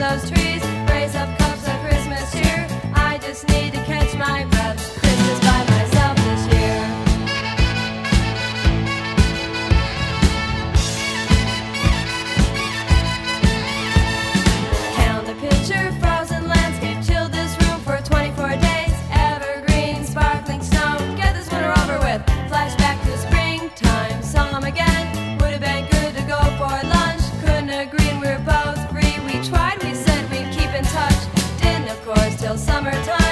those trees, raise up cups of Christmas cheer. I just need to catch my breath. Christmas by myself this year. Count the picture, frozen landscape, chill this room for 24 days. Evergreen, sparkling snow, get this winter over with. Flashback to springtime, saw him again. Would have been good to go for lunch. Couldn't agree, and we're both free. We tried, we said we'd keep in touch. Didn't, of course, till summertime.